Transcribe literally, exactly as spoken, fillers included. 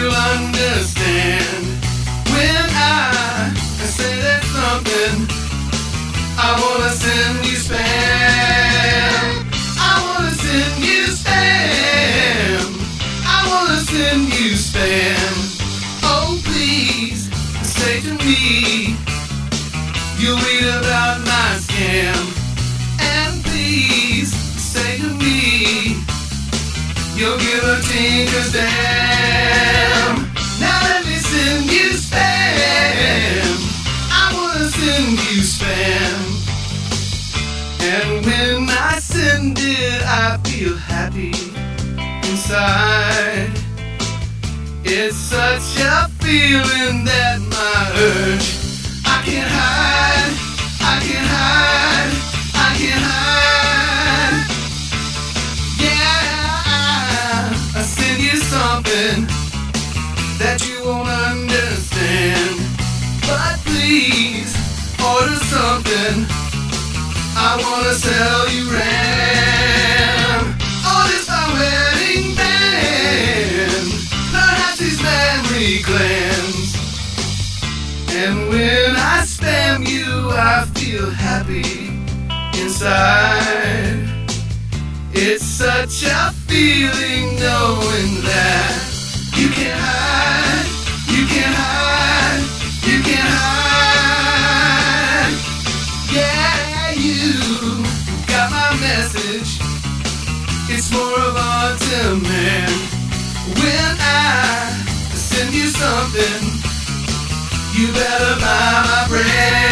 you'll understand when I say that something. I wanna send you spam. I wanna send you spam. I wanna send you spam. Oh please, say to me, you'll read about my scam. And please, say to me, you'll give a tinker's damn. Now let me send you spam. I wanna send you spam. And when I send it, I feel happy inside. It's such a feeling that my urge I can't hide, I can't hide, I can't hide. Yeah, I send you something that you won't understand. But please, order something. I wanna sell you RAM. Oh, this my wedding band. Learn how these memory glands. And when I spam you, I feel happy inside. It's such a feeling knowing that you can't hide, you can't hide, you can't hide. Yeah, you got my message. It's more of on demand. When I send you something, you better buy my bread.